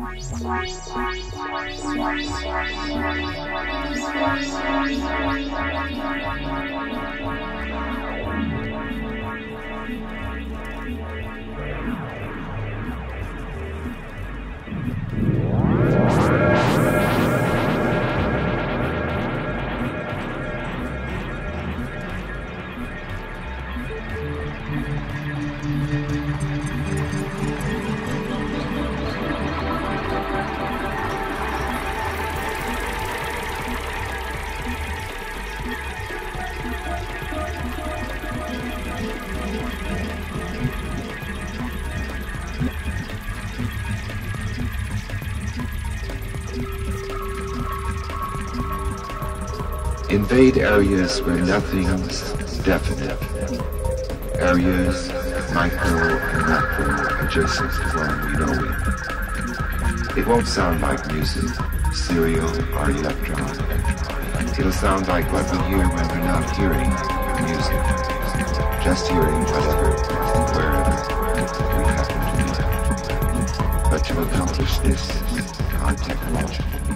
Invade areas where nothing's definite. Areas micro and macro adjacent to one we know it. It won't sound like music, serial or electronic. It'll sound like what we hear when we're not hearing music. Just hearing whatever and wherever we happen to be. But to accomplish this, our technology